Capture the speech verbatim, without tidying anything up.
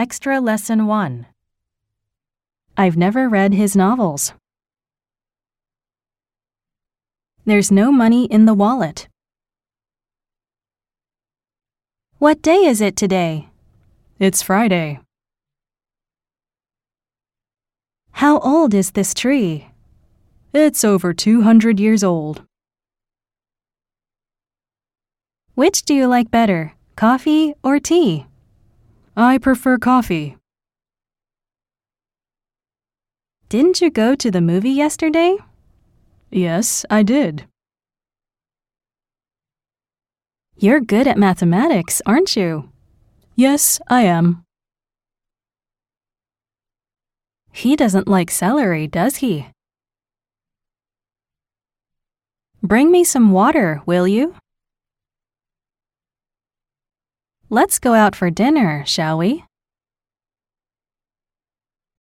Extra Lesson one. I've never read his novels. There's no money in the wallet. What day is it today? It's Friday. How old is this tree? It's over two hundred years old. Which do you like better, coffee or tea? I prefer coffee. Didn't you go to the movie yesterday? Yes, I did. You're good at mathematics, aren't you? Yes, I am. He doesn't like celery, does he? Bring me some water, will you? Let's go out for dinner, shall we?